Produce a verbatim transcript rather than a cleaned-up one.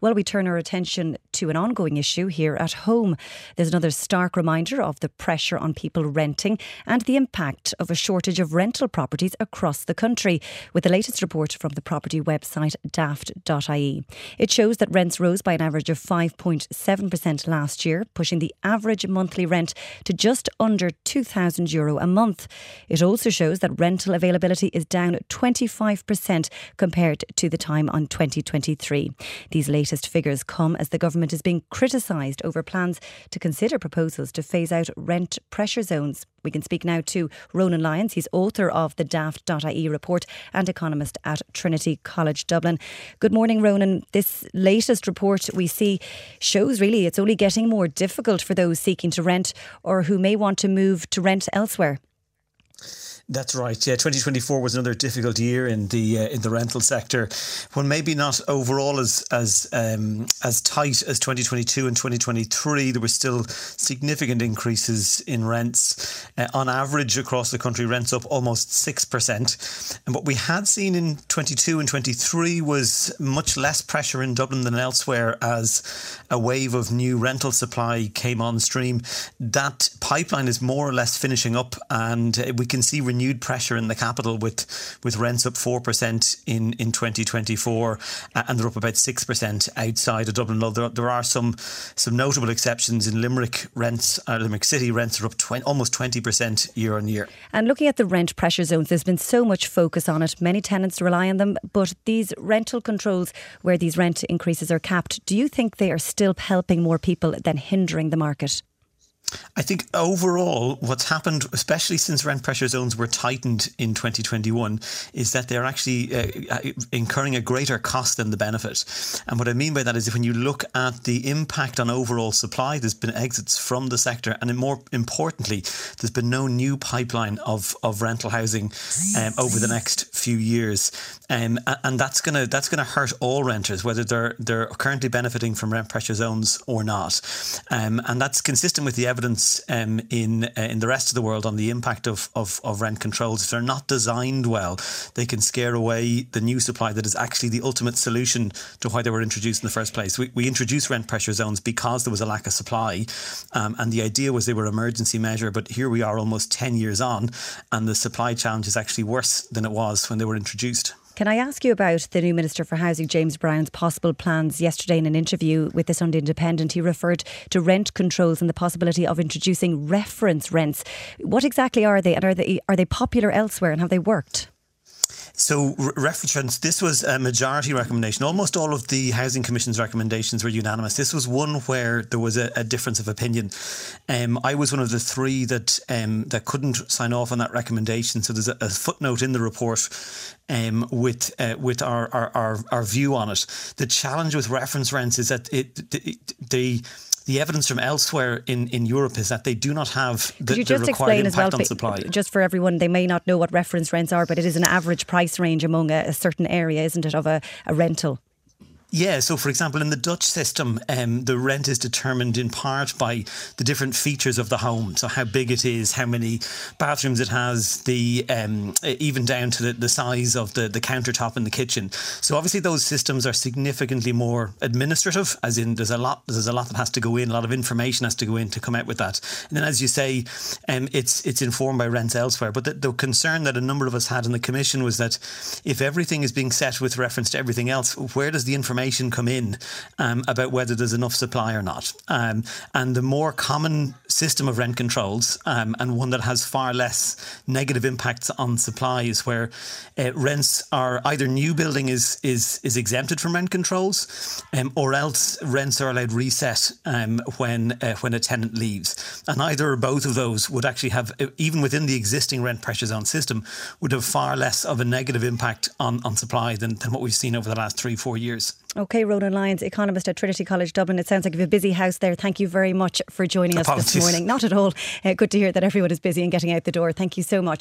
Well, we turn our attention to an ongoing issue here at home. There's another stark reminder of the pressure on people renting and the impact of a shortage of rental properties across the country, with the latest report from the property website daft dot I E. It shows that rents rose by an average of five point seven percent last year, pushing the average monthly rent to just under two thousand euro a month. It also shows that rental availability is down twenty-five percent compared to the time on twenty twenty-three. These latest figures come as the government is being criticised over plans to consider proposals to phase out rent pressure zones. We can speak now to Ronan Lyons. He's author of the daft dot I E report and economist at Trinity College Dublin. Good morning, Ronan. This latest report we see shows really it's only getting more difficult for those seeking to rent or who may want to move to rent elsewhere. That's right. Yeah, twenty twenty-four was another difficult year in the uh, in the rental sector. One maybe not overall as as um, as tight as twenty twenty-two and twenty twenty-three. There were still significant increases in rents. Uh, on average, across the country, rents up almost six percent. And what we had seen in twenty-two and twenty-three was much less pressure in Dublin than elsewhere as a wave of new rental supply came on stream. That pipeline is more or less finishing up, and uh, we can see renewed Renewed pressure in the capital with with rents up four percent in, in twenty twenty-four, uh, and they're up about six percent outside of Dublin. Although there, there are some some notable exceptions. In Limerick, rents, uh, Limerick City rents are up twenty, almost twenty percent year on year. And looking at the rent pressure zones, there's been so much focus on it. Many tenants rely on them, but these rental controls where these rent increases are capped, do you think they are still helping more people than hindering the market? I think overall what's happened, especially since rent pressure zones were tightened in twenty twenty-one, is that they're actually uh, incurring a greater cost than the benefit. And what I mean by that is if when you look at the impact on overall supply, there's been exits from the sector, and more importantly, there's been no new pipeline of, of rental housing um, over the next few years. Um, and that's going to that's going to hurt all renters, whether they're they're currently benefiting from rent pressure zones or not. Um, and that's consistent with the evidence um, in uh, in the rest of the world on the impact of, of, of rent controls. If they're not designed well, they can scare away the new supply that is actually the ultimate solution to why they were introduced in the first place. We, we introduced rent pressure zones because there was a lack of supply, um, and the idea was they were an emergency measure, but here we are almost ten years on, and the supply challenge is actually worse than it was when they were introduced. Can I ask you about the new Minister for Housing, James Brown's possible plans? Yesterday in an interview with the Sunday Independent, he referred to rent controls and the possibility of introducing reference rents. What exactly are they, and are they are they popular elsewhere, and have they worked? So re- reference rents, this was a majority recommendation. Almost all of the Housing Commission's recommendations were unanimous. This was one where there was a, a difference of opinion. Um, I was one of the three that um, that couldn't sign off on that recommendation. So there's a, a footnote in the report um, with uh, with our, our, our, our view on it. The challenge with reference rents is that it, it, the The evidence from elsewhere in, in Europe is that they do not have the, you just the required impact well, on supply. Just for everyone, they may not know what reference rents are, but it is an average price range among a, a certain area, isn't it, of a, a rental? Yeah, so for example, in the Dutch system, um, the rent is determined in part by the different features of the home. So how big it is, how many bathrooms it has, the um, even down to the, the size of the, the countertop in the kitchen. So obviously those systems are significantly more administrative, as in there's a lot there's a lot that has to go in, a lot of information has to go in to come out with that. And then, as you say, um, it's it's informed by rents elsewhere. But the, the concern that a number of us had in the Commission was that if everything is being set with reference to everything else, where does the information come in um, about whether there's enough supply or not? Um, and the more common system of rent controls, um, and one that has far less negative impacts on supply, is where uh, rents are either new building is is is exempted from rent controls, um, or else rents are allowed reset um, when uh, when a tenant leaves. And either or both of those would actually have, even within the existing rent pressure zone system, would have far less of a negative impact on, on supply than, than what we've seen over the last three, four years. OK, Ronan Lyons, economist at Trinity College Dublin. It sounds like you have a busy house there. Thank you very much for joining us Apologies. this morning. Not at all. Uh, good to hear that everyone is busy and getting out the door. Thank you so much.